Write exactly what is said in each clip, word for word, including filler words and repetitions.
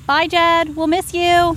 Bye, Jed. We'll miss you.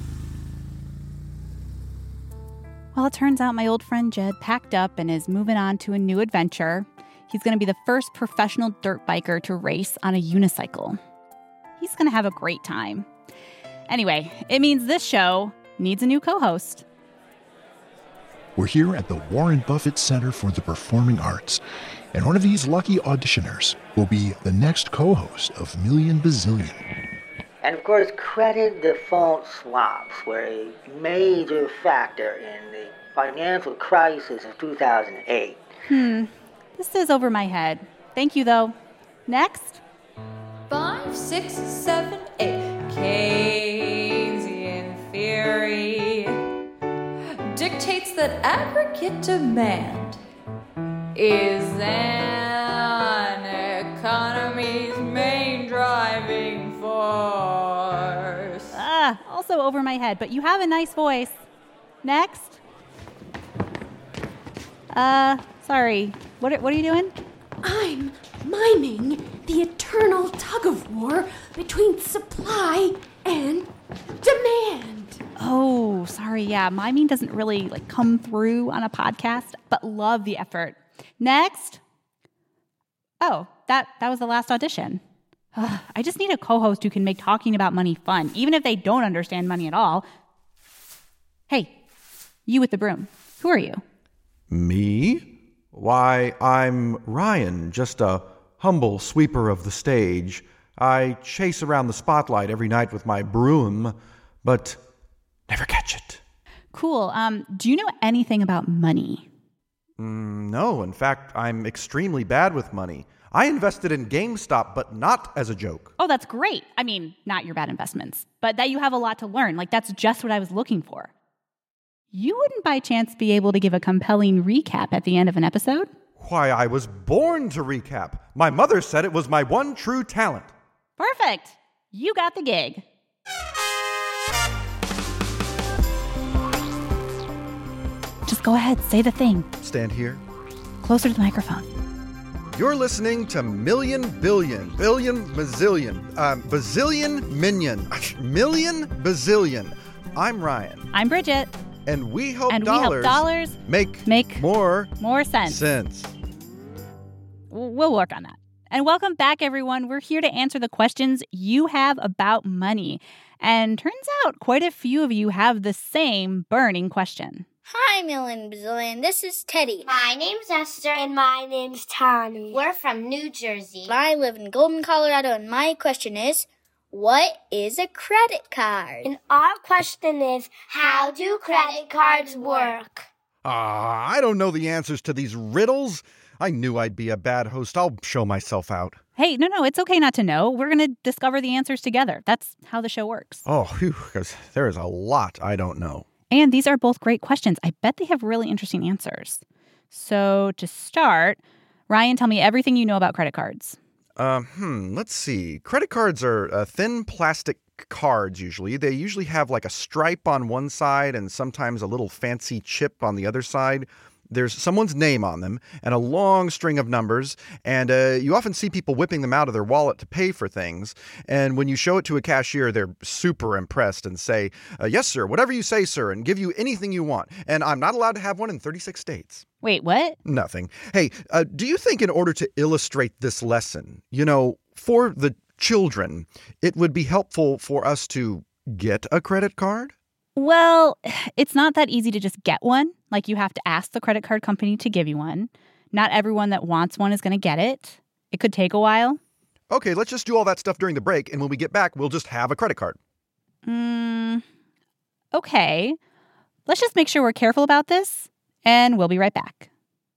Well, it turns out my old friend Jed packed up and is moving on to a new adventure. He's going to be the first professional dirt biker to race on a unicycle. He's going to have a great time. Anyway, it means this show needs a new co-host. We're here at the Warren Buffett Center for the Performing Arts, and one of these lucky auditioners will be the next co-host of Million Bazillion. And of course, credit default swaps were a major factor in the financial crisis of two thousand eight. Hmm, this is over my head. Thank you, though. Next. Five, six, seven, eight. Keynesian theory dictates that aggregate demand is an economy's main driving force. Ah, also over my head, but you have a nice voice. Next. Uh, sorry. What are, what are you doing? I'm miming the eternal tug-of-war between supply and demand. Oh, sorry. Yeah, miming doesn't really like come through on a podcast, but love the effort. Next. Oh, that, that was the last audition. Ugh, I just need a co-host who can make talking about money fun, even if they don't understand money at all. Hey, you with the broom. Who are you? Me? Why, I'm Ryan, just a humble sweeper of the stage. I chase around the spotlight every night with my broom, but never catch it. Cool. Um, do you know anything about money? Mm, no, in fact, I'm extremely bad with money. I invested in GameStop, but not as a joke. Oh, that's great. I mean, not your bad investments, but that you have a lot to learn. Like, that's just what I was looking for. You wouldn't by chance be able to give a compelling recap at the end of an episode? Why, I was born to recap. My mother said it was my one true talent. Perfect. You got the gig. Just go ahead, say the thing. Stand here. Closer to the microphone. You're listening to Million Billion, Billion Bazillion, um, Bazillion Minion, Million Bazillion. I'm Ryan. I'm Bridget. And we help and dollars, we help dollars make, make more, more sense. sense. We'll work on that. And welcome back, everyone. We're here to answer the questions you have about money. And turns out quite a few of you have the same burning question. Hi, Million Bazillion. This is Teddy. My name's Esther. And my name's Tony. We're from New Jersey. I live in Golden, Colorado, and my question is, what is a credit card? And our question is, how do credit cards work? Ah, uh, I don't know the answers to these riddles. I knew I'd be a bad host. I'll show myself out. Hey, no, no, it's okay not to know. We're going to discover the answers together. That's how the show works. Oh, because there is a lot I don't know. And these are both great questions. I bet they have really interesting answers. So to start, Ryan, tell me everything you know about credit cards. Uh, hmm, let's see. Credit cards are uh, thin plastic cards usually. They usually have like a stripe on one side and sometimes a little fancy chip on the other side. There's someone's name on them and a long string of numbers, and uh, you often see people whipping them out of their wallet to pay for things. And when you show it to a cashier, they're super impressed and say, uh, yes, sir, whatever you say, sir, and give you anything you want. And I'm not allowed to have one in thirty-six states. Wait, what? Nothing. Hey, uh, do you think in order to illustrate this lesson, you know, for the children, it would be helpful for us to get a credit card? Well, it's not that easy to just get one. Like, you have to ask the credit card company to give you one. Not everyone that wants one is going to get it. It could take a while. Okay, let's just do all that stuff during the break, and when we get back, we'll just have a credit card. Hmm. Okay. Let's just make sure we're careful about this, and we'll be right back.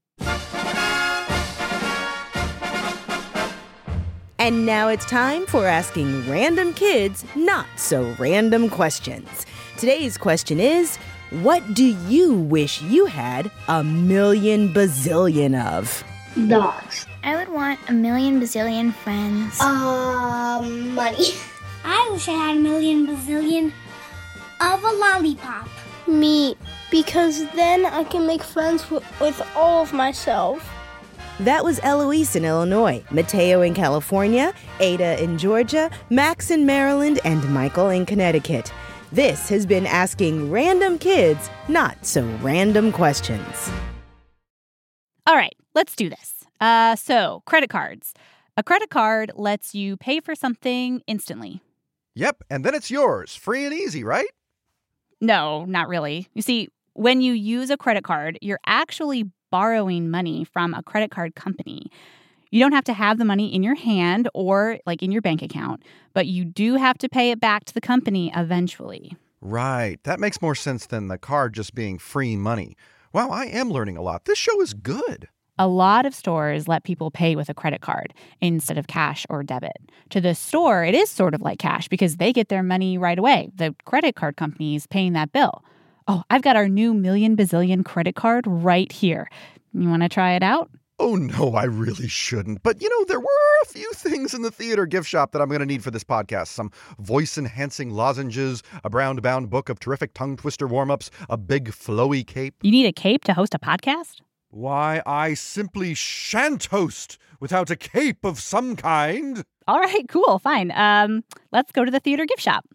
And now it's time for asking random kids not so random questions. Today's question is, what do you wish you had a million bazillion of? Dogs. I would want a million bazillion friends. Um, money. I wish I had a million bazillion of a lollipop. Me, because then I can make friends with, with all of myself. That was Eloise in Illinois, Mateo in California, Ada in Georgia, Max in Maryland, and Michael in Connecticut. This has been Asking Random Kids Not So Random Questions. All right, let's do this. Uh, so, credit cards. A credit card lets you pay for something instantly. Yep, and then it's yours, free and easy, right? No, not really. You see, when you use a credit card, you're actually borrowing money from a credit card company. You don't have to have the money in your hand or like in your bank account, but you do have to pay it back to the company eventually. Right. That makes more sense than the card just being free money. Wow, I am learning a lot. This show is good. A lot of stores let people pay with a credit card instead of cash or debit. To the store, it is sort of like cash because they get their money right away. The credit card company is paying that bill. Oh, I've got our new Million Bazillion credit card right here. You want to try it out? Oh, no, I really shouldn't. But, you know, there were a few things in the theater gift shop that I'm going to need for this podcast. Some voice-enhancing lozenges, a brown-bound book of terrific tongue-twister warm-ups, a big flowy cape. You need a cape to host a podcast? Why, I simply shan't host without a cape of some kind. All right, cool, fine. Um, let's go to the theater gift shop.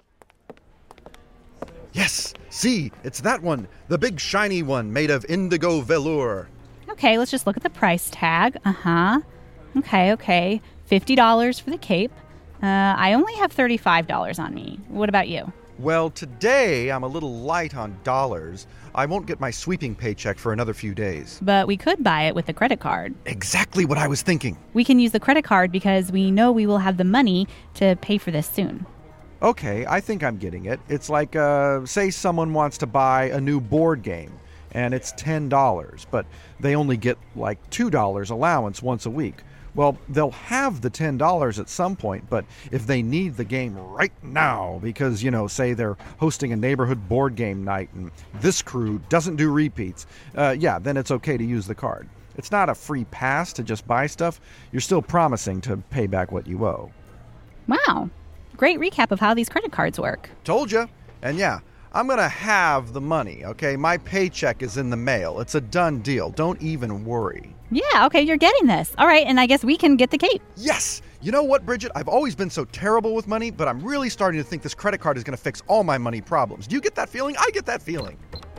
Yes, see, it's that one, the big shiny one made of indigo velour. Okay, let's just look at the price tag. Uh-huh. Okay, okay. fifty dollars for the cape. Uh, I only have thirty-five dollars on me. What about you? Well, today I'm a little light on dollars. I won't get my sweeping paycheck for another few days. But we could buy it with a credit card. Exactly what I was thinking. We can use the credit card because we know we will have the money to pay for this soon. Okay, I think I'm getting it. It's like, uh, say someone wants to buy a new board game, and it's ten dollars, but they only get like two dollars allowance once a week. Well, they'll have the ten dollars at some point, but if they need the game right now because, you know, say they're hosting a neighborhood board game night and this crew doesn't do repeats, uh, yeah, then it's okay to use the card. It's not a free pass to just buy stuff. You're still promising to pay back what you owe. Wow. Great recap of how these credit cards work. Told you. And yeah, I'm going to have the money, okay? My paycheck is in the mail. It's a done deal. Don't even worry. Yeah, okay, you're getting this. All right, and I guess we can get the cape. Yes! You know what, Bridget? I've always been so terrible with money, but I'm really starting to think this credit card is going to fix all my money problems. Do you get that feeling? I get that feeling.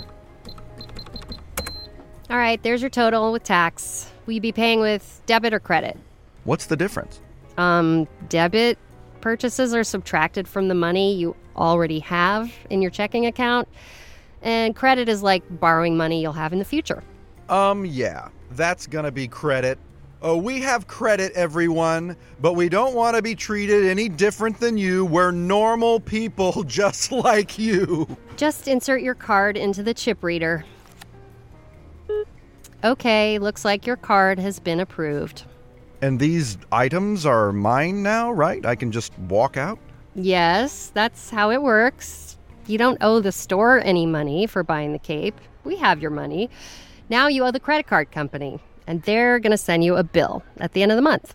All right, there's your total with tax. Will you be paying with debit or credit? What's the difference? Um, debit purchases are subtracted from the money you already have in your checking account, and credit is like borrowing money you'll have in the future. Um, yeah, that's gonna be credit. Oh, we have credit, everyone, but we don't want to be treated any different than you. We're normal people just like you. Just insert your card into the chip reader. Okay, looks like your card has been approved. And these items are mine now, right? I can just walk out? Yes, that's how it works. You don't owe the store any money for buying the cape. We have your money. Now you owe the credit card company, and they're going to send you a bill at the end of the month.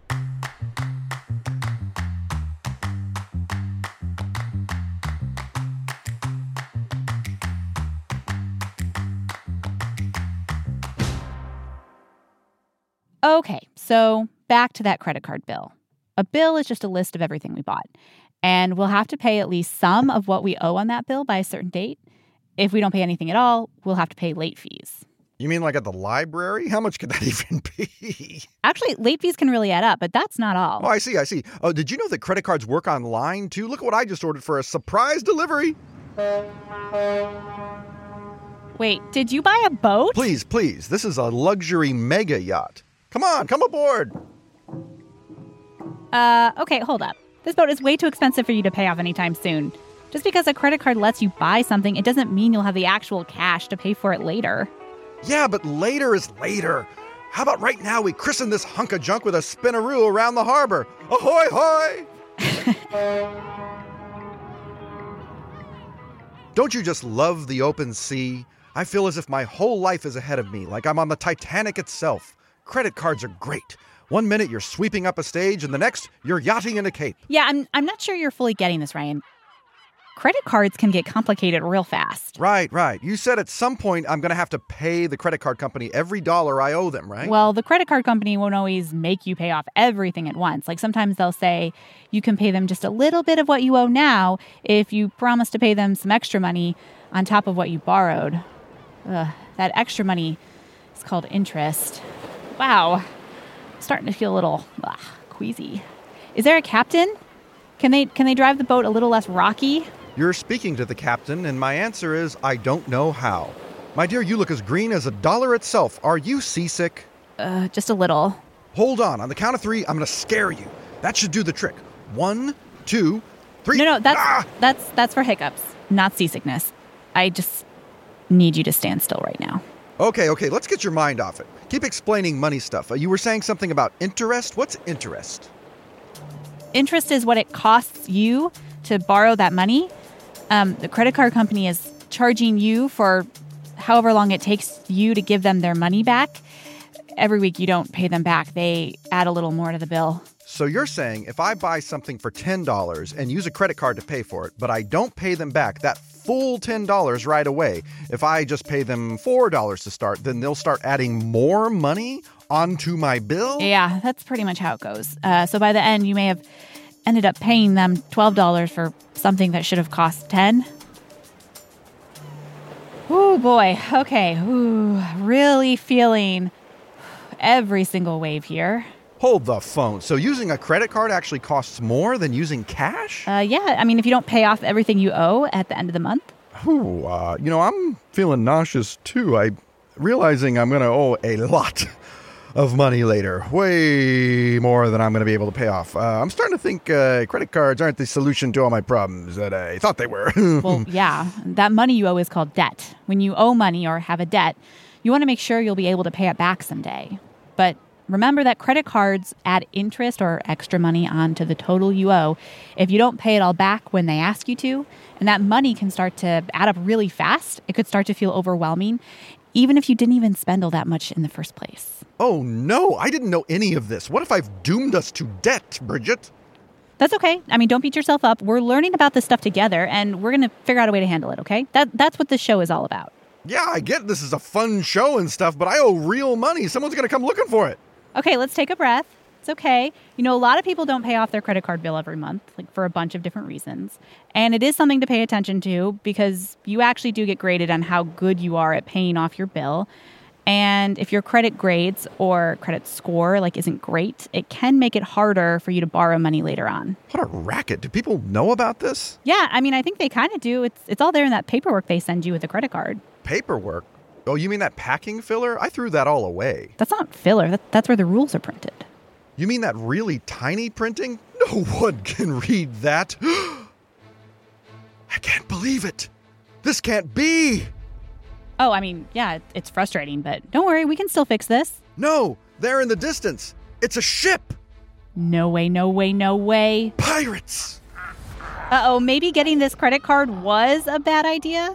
Okay, so back to that credit card bill. A bill is just a list of everything we bought, and we'll have to pay at least some of what we owe on that bill by a certain date. If we don't pay anything at all, we'll have to pay late fees. You mean like at the library? How much could that even be? Actually, late fees can really add up, but that's not all. Oh, I see, I see. Oh, did you know that credit cards work online, too? Look at what I just ordered for a surprise delivery. Wait, did you buy a boat? Please, please. This is a luxury mega yacht. Come on, come aboard. Uh, okay, hold up. This boat is way too expensive for you to pay off anytime soon. Just because a credit card lets you buy something, it doesn't mean you'll have the actual cash to pay for it later. Yeah, but later is later. How about right now we christen this hunk of junk with a spinaroo around the harbor? Ahoy, hoy! Don't you just love the open sea? I feel as if my whole life is ahead of me, like I'm on the Titanic itself. Credit cards are great. One minute you're sweeping up a stage, and the next you're yachting in a cape. Yeah, I'm I'm not sure you're fully getting this, Ryan. credit cards can get complicated real fast. Right, right. You said at some point I'm going to have to pay the credit card company every dollar I owe them, right? Well, the credit card company won't always make you pay off everything at once. Like sometimes they'll say you can pay them just a little bit of what you owe now if you promise to pay them some extra money on top of what you borrowed. Ugh, that extra money is called interest. Wow, I'm starting to feel a little ugh, queasy. Is there a captain? Can they can they drive the boat a little less rocky? You're speaking to the captain, and my answer is I don't know how. My dear, you look as green as a dollar itself. Are you seasick? Uh, just a little. Hold on. On the count of three, I'm going to scare you. That should do the trick. One, two, three. No, no, that's ah! that's that's for hiccups, not seasickness. I just need you to stand still right now. Okay, okay, let's get your mind off it. Keep explaining money stuff. Uh, you were saying something about interest? What's interest? Interest is what it costs you to borrow that money. Um, the credit card company is charging you for however long it takes you to give them their money back. Every week you don't pay them back. They add a little more to the bill. So you're saying if I buy something for ten dollars and use a credit card to pay for it, but I don't pay them back that full ten dollars right away, if I just pay them four dollars to start, then they'll start adding more money onto my bill? Yeah, that's pretty much how it goes. Uh, so by the end, you may have ended up paying them twelve dollars for something that should have cost ten dollars. Oh boy. Okay. Ooh, really feeling every single wave here. Hold the phone. So using a credit card actually costs more than using cash? Uh, yeah. I mean, if you don't pay off everything you owe at the end of the month. Ooh, uh, you know, I'm feeling nauseous too. I realizing I'm going to owe a lot of money later. Way more than I'm going to be able to pay off. Uh, I'm starting to think uh, credit cards aren't the solution to all my problems that I thought they were. Well, yeah. That money you owe is called debt. When you owe money or have a debt, you want to make sure you'll be able to pay it back someday. But remember that credit cards add interest or extra money onto the total you owe if you don't pay it all back when they ask you to. And that money can start to add up really fast. It could start to feel overwhelming, even if you didn't even spend all that much in the first place. Oh, no, I didn't know any of this. What if I've doomed us to debt, Bridget? That's okay. I mean, don't beat yourself up. We're learning about this stuff together, and we're going to figure out a way to handle it, okay? That That's what this show is all about. Yeah, I get this is a fun show and stuff, but I owe real money. Someone's going to come looking for it. Okay, let's take a breath. It's okay. You know, a lot of people don't pay off their credit card bill every month, like for a bunch of different reasons. And it is something to pay attention to because you actually do get graded on how good you are at paying off your bill. And if your credit grades or credit score like isn't great, it can make it harder for you to borrow money later on. What a racket. Do people know about this? Yeah, I mean, I think they kind of do. It's it's all there in that paperwork they send you with the credit card. Paperwork? Oh, you mean that packing filler? I threw that all away. That's not filler. That, that's where the rules are printed. You mean that really tiny printing? No one can read that. I can't believe it. This can't be. Oh, I mean, yeah, it's frustrating, but don't worry, we can still fix this. No, there in the distance. It's a ship. No way, no way, no way. Pirates. Uh-oh, maybe getting this credit card was a bad idea?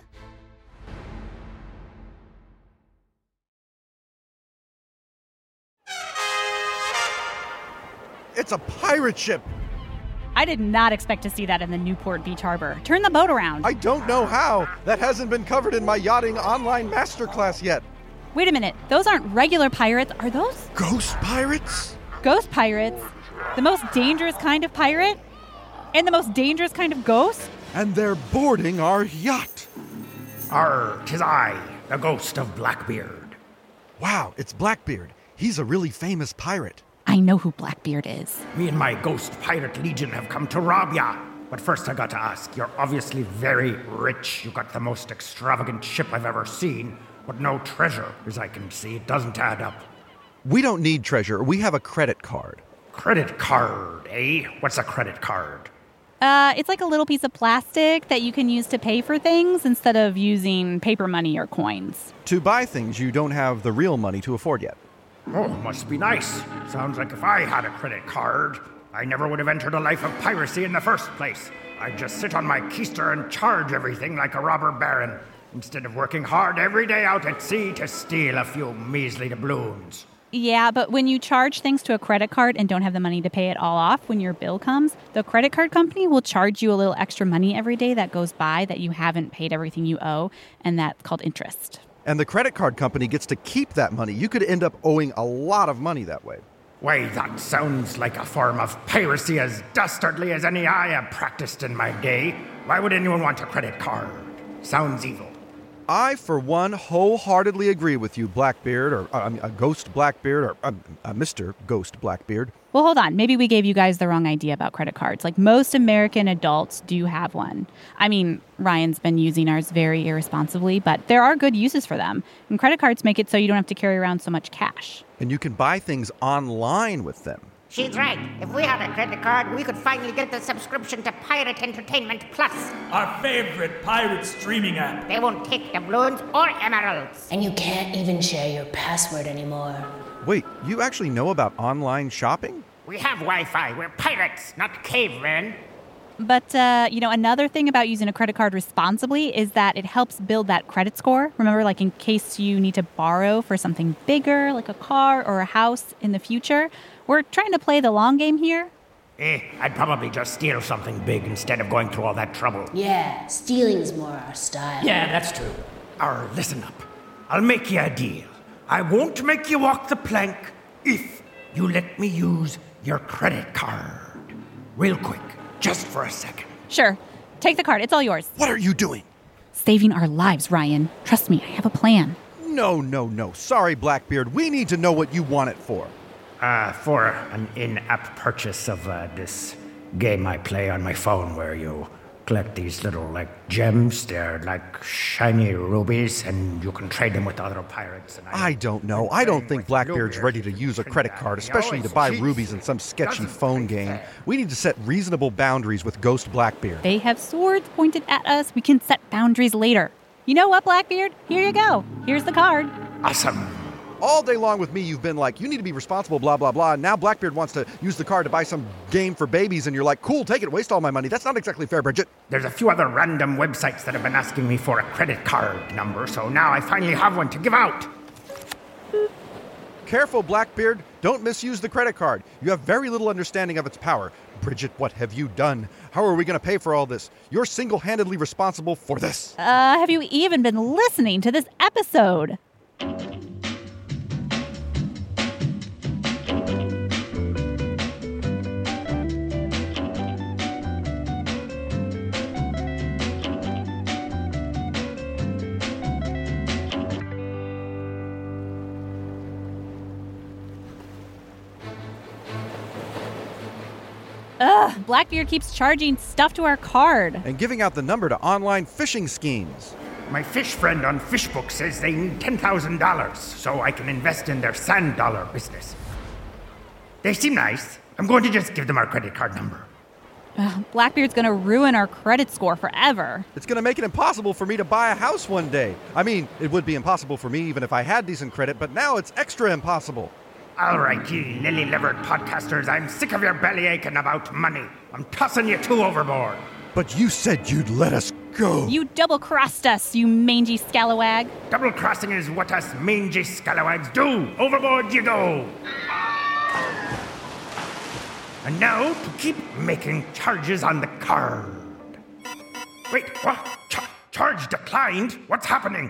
It's a pirate ship. I did not expect to see that in the Newport Beach Harbor. Turn the boat around. I don't know how. That hasn't been covered in my yachting online masterclass yet. Wait a minute. Those aren't regular pirates. Are those? Ghost pirates? Ghost pirates? The most dangerous kind of pirate? And the most dangerous kind of ghost? And they're boarding our yacht. Arr, 'tis I, the ghost of Blackbeard. Wow, it's Blackbeard. He's a really famous pirate. I know who Blackbeard is. Me and my ghost pirate legion have come to rob ya. But first I got to ask, you're obviously very rich. You got the most extravagant ship I've ever seen, but no treasure, as I can see. It doesn't add up. We don't need treasure. We have a credit card. Credit card, eh? What's a credit card? Uh, it's like a little piece of plastic that you can use to pay for things instead of using paper money or coins. To buy things you don't have the real money to afford yet. Oh, must be nice. Sounds like if I had a credit card, I never would have entered a life of piracy in the first place. I'd just sit on my keister and charge everything like a robber baron, instead of working hard every day out at sea to steal a few measly doubloons. Yeah, but when you charge things to a credit card and don't have the money to pay it all off when your bill comes, the credit card company will charge you a little extra money every day that goes by that you haven't paid everything you owe, and that's called interest. And the credit card company gets to keep that money. You could end up owing a lot of money that way. Why, that sounds like a form of piracy as dastardly as any I have practiced in my day. Why would anyone want a credit card? Sounds evil. I, for one, wholeheartedly agree with you, Blackbeard, or uh, a Ghost Blackbeard, or uh, uh, Mister Ghost Blackbeard. Well, hold on. Maybe we gave you guys the wrong idea about credit cards. Like, most American adults do have one. I mean, Ryan's been using ours very irresponsibly, but there are good uses for them. And credit cards make it so you don't have to carry around so much cash. And you can buy things online with them. She's right. If we had a credit card, we could finally get the subscription to Pirate Entertainment Plus. Our favorite pirate streaming app. They won't take doubloons or emeralds. And you can't even share your password anymore. Wait, you actually know about online shopping? We have Wi-Fi. We're pirates, not cavemen. But, uh, you know, another thing about using a credit card responsibly is that it helps build that credit score. Remember, like in case you need to borrow for something bigger, like a car or a house in the future. We're trying to play the long game here. Eh, I'd probably just steal something big instead of going through all that trouble. Yeah, stealing's more our style. Yeah, that's true. Or listen up. I'll make you a deal. I won't make you walk the plank if you let me use your credit card. Real quick, just for a second. Sure. Take the card. It's all yours. What are you doing? Saving our lives, Ryan. Trust me, I have a plan. No, no, no. Sorry, Blackbeard. We need to know what you want it for. Uh, for an in-app purchase of uh, this game I play on my phone where you collect these little, like, gems. They're like shiny rubies, and you can trade them with other pirates. And I, I don't know. I don't think Blackbeard's ready to use a credit card, especially to buy rubies in some sketchy phone game. We need to set reasonable boundaries with Ghost Blackbeard. They have swords pointed at us. We can set boundaries later. You know what, Blackbeard? Here you go. Here's the card. Awesome. All day long with me, you've been like, you need to be responsible, blah, blah, blah. And now Blackbeard wants to use the card to buy some game for babies, and you're like, cool, take it, waste all my money. That's not exactly fair, Bridget. There's a few other random websites that have been asking me for a credit card number, so now I finally have one to give out. Careful, Blackbeard. Don't misuse the credit card. You have very little understanding of its power. Bridget, what have you done? How are we going to pay for all this? You're single-handedly responsible for this. Uh, have you even been listening to this episode? Ugh, Blackbeard keeps charging stuff to our card. And giving out the number to online phishing schemes. My fish friend on Fishbook says they need ten thousand dollars so I can invest in their sand dollar business. They seem nice. I'm going to just give them our credit card number. Ugh, Blackbeard's going to ruin our credit score forever. It's going to make it impossible for me to buy a house one day. I mean, it would be impossible for me even if I had decent credit, but now it's extra impossible. All right, you lily-livered podcasters, I'm sick of your belly aching about money. I'm tossing you two overboard. But you said you'd let us go. You double-crossed us, you mangy scalawag. Double-crossing is what us mangy scalawags do. Overboard you go. And now to keep making charges on the card. Wait, what? Ch- charge declined? What's happening?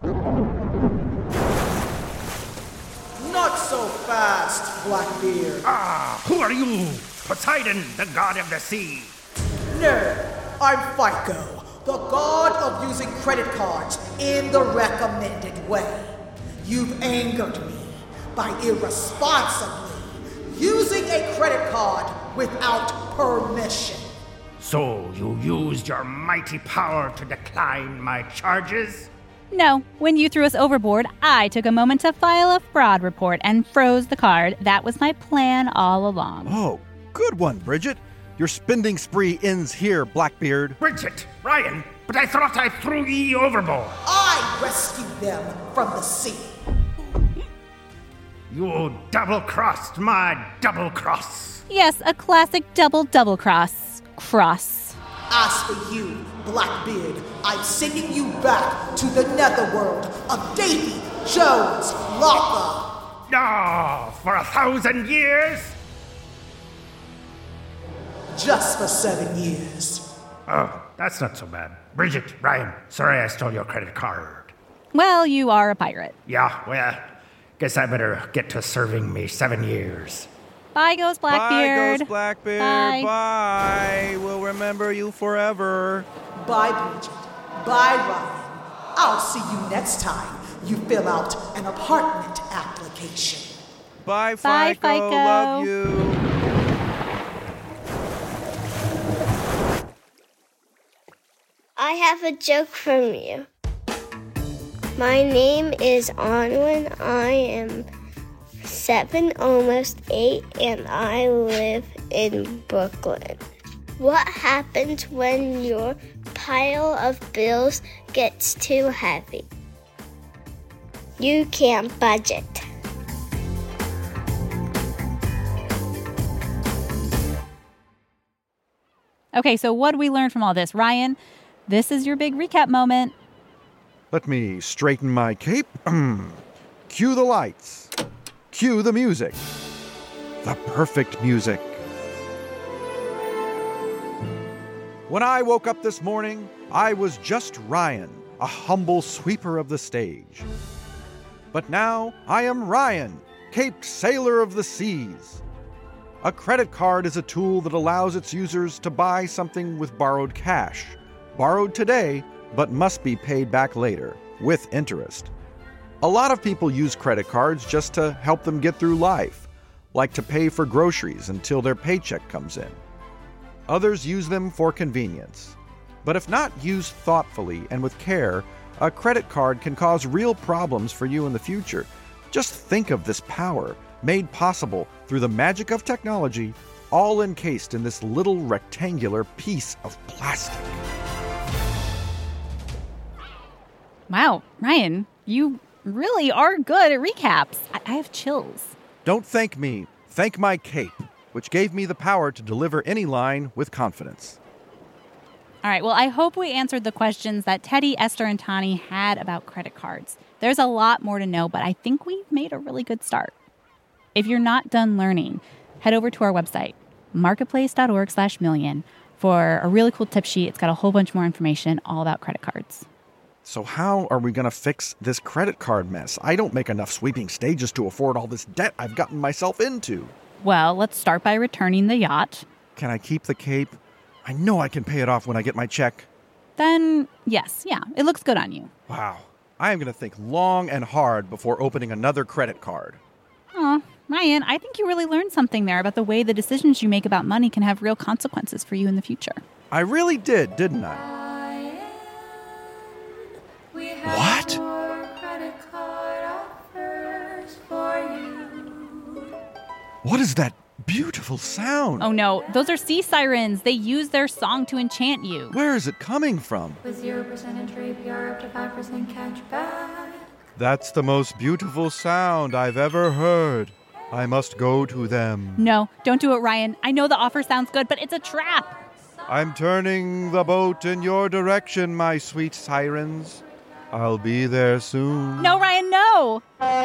Not so fast, Blackbeard. Ah, who are you? Poseidon, the god of the sea. No, I'm FICO, the god of using credit cards in the recommended way. You've angered me by irresponsibly using a credit card without permission. So you used your mighty power to decline my charges? No, when you threw us overboard, I took a moment to file a fraud report and froze the card. That was my plan all along. Oh, good one, Bridget. Your spending spree ends here, Blackbeard. Bridget, Ryan, but I thought I threw ye overboard. I rescued them from the sea. You double-crossed my double-cross. Yes, a classic double-double cross. Cross. As for you, Blackbeard, I'm sending you back to the netherworld of Davy Jones Locke. No, for a thousand years? Just for seven years. Oh, that's not so bad. Bridget, Ryan, sorry I stole your credit card. Well, you are a pirate. Yeah, well, guess I better get to serving me seven years. Bye, Ghost Blackbeard. Bye, Ghost Blackbeard. Bye. Bye. We'll remember you forever. Bye, Bridget. Bye, Ryan. I'll see you next time you fill out an apartment application. Bye, FICO. Bye, FICO. Love you. I have a joke from you. My name is Onwin. I am seven, almost eight, and I live in Brooklyn. What happens when your pile of bills gets too heavy? You can't budget. Okay, so what did we learn from all this? Ryan, this is your big recap moment. Let me straighten my cape. Cue the lights. Cue the music. The perfect music. When I woke up this morning, I was just Ryan, a humble sweeper of the stage. But now I am Ryan, caped sailor of the seas. A credit card is a tool that allows its users to buy something with borrowed cash. Borrowed today, but must be paid back later, with interest. A lot of people use credit cards just to help them get through life, like to pay for groceries until their paycheck comes in. Others use them for convenience. But if not used thoughtfully and with care, a credit card can cause real problems for you in the future. Just think of this power, made possible through the magic of technology, all encased in this little rectangular piece of plastic. Wow, Ryan, you really are good at recaps. I, I have chills. Don't thank me. Thank my cape, which gave me the power to deliver any line with confidence. All right, well, I hope we answered the questions that Teddy, Esther, and Tani had about credit cards. There's a lot more to know, but I think we've made a really good start. If you're not done learning, head over to our website, marketplace.org slash million, for a really cool tip sheet. It's got a whole bunch more information all about credit cards. So how are we going to fix this credit card mess? I don't make enough sweeping stages to afford all this debt I've gotten myself into. Well, let's start by returning the yacht. Can I keep the cape? I know I can pay it off when I get my check. Then, yes, yeah, it looks good on you. Wow. I am going to think long and hard before opening another credit card. Aw, Ryan, I think you really learned something there about the way the decisions you make about money can have real consequences for you in the future. I really did, didn't I? What? What is that beautiful sound? Oh no, those are sea sirens. They use their song to enchant you. Where is it coming from? With zero percent interest A P R up to five percent cash back. That's the most beautiful sound I've ever heard. I must go to them. No, don't do it, Ryan. I know the offer sounds good, but it's a trap. I'm turning the boat in your direction, my sweet sirens. I'll be there soon. No, Ryan, no!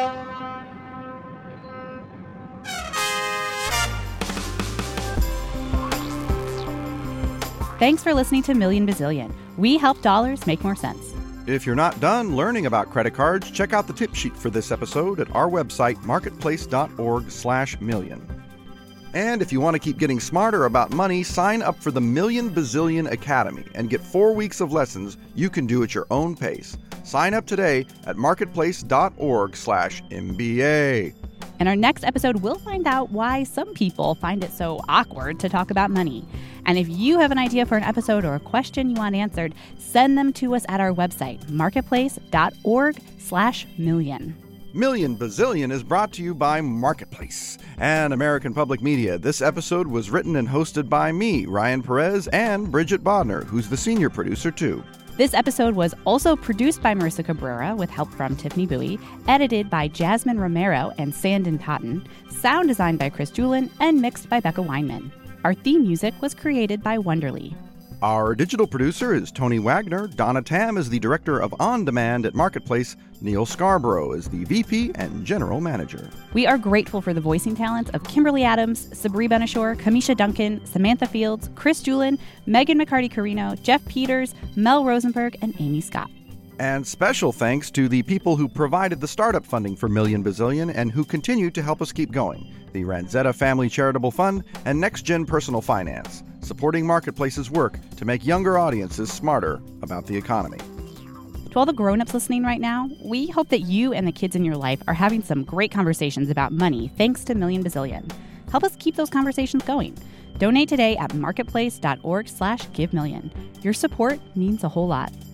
Thanks for listening to Million Bazillion. We help dollars make more sense. If you're not done learning about credit cards, check out the tip sheet for this episode at our website, marketplace.org slash million. And if you want to keep getting smarter about money, sign up for the Million Bazillion Academy and get four weeks of lessons you can do at your own pace. Sign up today at marketplace.org slash MBA. In our next episode, we'll find out why some people find it so awkward to talk about money. And if you have an idea for an episode or a question you want answered, send them to us at our website, marketplace.org slash million. Million Bazillion is brought to you by Marketplace and American Public Media. This episode was written and hosted by me, Ryan Perez, and Bridget Bodner, who's the senior producer, too. This episode was also produced by Marissa Cabrera with help from Tiffany Bowie, edited by Jasmine Romero and Sandon Totten, sound designed by Chris Julin, and mixed by Becca Weinman. Our theme music was created by Wonderly. Our digital producer is Tony Wagner. Donna Tam is the director of On Demand at Marketplace. Neil Scarborough is the V P and general manager. We are grateful for the voicing talents of Kimberly Adams, Sabri Benashore, Kamisha Duncan, Samantha Fields, Chris Julin, Megan McCarty-Carino, Jeff Peters, Mel Rosenberg, and Amy Scott. And special thanks to the people who provided the startup funding for Million Bazillion and who continue to help us keep going. The Ranzetta Family Charitable Fund and NextGen Personal Finance, supporting Marketplace's work to make younger audiences smarter about the economy. To all the grown-ups listening right now, we hope that you and the kids in your life are having some great conversations about money thanks to Million Bazillion. Help us keep those conversations going. Donate today at marketplace.org slash give million. Your support means a whole lot.